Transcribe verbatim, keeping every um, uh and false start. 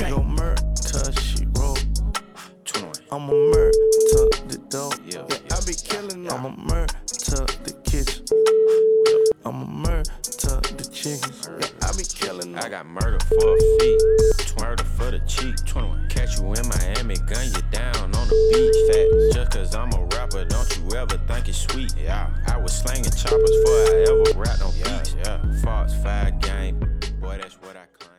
She gon' murk, cause she roll. I'm a murk to the door. Yeah, yeah, I be killing. I'm a murk to the kitchen. I'm a murk to the chickens. Yeah, I be killing. I got murder for a fee, murder for the cheek. twenty-one. Catch you in Miami, gun you down on the beach. Fat. Just cause I'm a rapper, don't you ever think it's sweet. Yeah, I was slanging choppers before I ever rapped on beats. Yeah, yeah. Fox five gang, boy, that's what I claim.